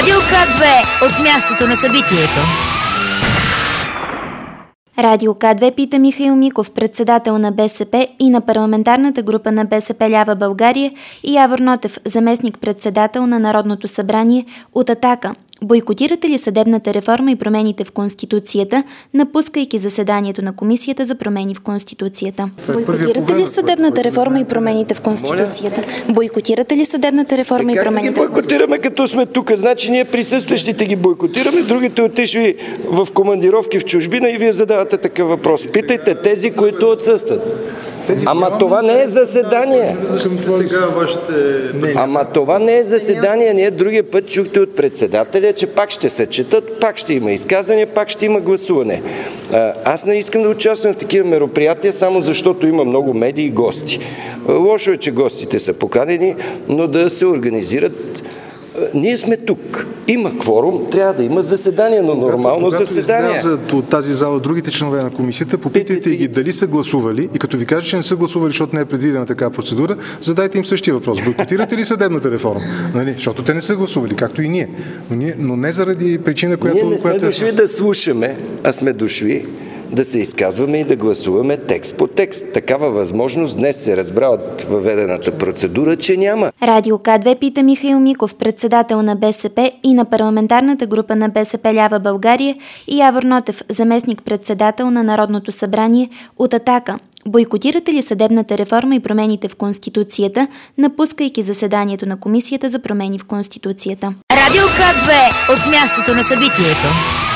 Радио К2 от мястото на събитието. Радио К2 пита Михаил Миков, председател на БСП и на парламентарната група на БСП Лява България, и Явор Нотев, заместник-председател на Народното събрание от „Атака”. Бойкотирате ли съдебната реформа и промените в Конституцията, напускайки заседанието на Комисията за промени в Конституцията? Бойкотирате ли съдебната реформа и промените в Конституцията? Бойкотирате ли съдебната реформа и промените в Конституцията? Бойкотираме, като сме тук. Значи ние присъстващите ги бойкотираме, другите отишли в командировки в чужбина и вие задавате такъв въпрос. Питайте тези, които отсъстват. Ама това не е заседание. Ама това не е заседание. Ние другия път чухте от председателя, че пак ще се четат, пак ще има изказвания, пак ще има гласуване. Аз не искам да участвам в такива мероприятия, само защото има много медии и гости. Лошо е, че гостите са поканени, но да се организират. Ние сме тук. Има кворум, трябва да има заседание, но нормално заседание. Когато излязат от тази зала другите членове на комисията, попитайте ги дали са гласували и като ви кажа, че не са гласували, защото не е предвидена такава процедура, задайте им същия въпрос. Бойкотирате ли съдебната реформа? Нали? Защото те не са гласували, както и ние. Но не заради причина, която... Ние не сме дошли да слушаме, а сме дошли да се изказваме и да гласуваме текст по текст. Такава възможност днес се разбра от въведената процедура, че няма. Радио К2 пита Михаил Миков, председател на БСП и на парламентарната група на БСП Лява България, и Явор Нотев, заместник-председател на Народното събрание от „Атака”. Бойкотирате ли съдебната реформа и промените в Конституцията, напускайки заседанието на Комисията за промени в Конституцията? Радио К2 от мястото на събитието.